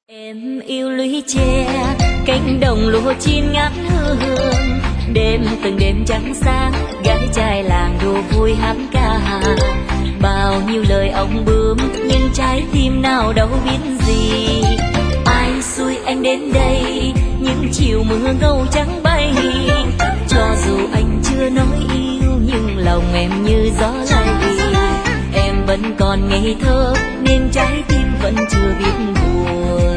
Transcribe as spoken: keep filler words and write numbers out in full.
Em yêu lũy tre, cánh đồng lúa chín ngát hương. Đêm từng đêm trắng sáng, gái trai làng đùa vui hát ca. Bao nhiêu lời ông bướm, nhưng trái tim nào đâu biết gì. Ai xui anh đến đây, những chiều mưa ngâu trắng bay. Cho dù anh chưa nói yêu, nhưng lòng em như gió lay. Em vẫn còn ngây thơ, nên trái tim vẫn chưa biết buồn.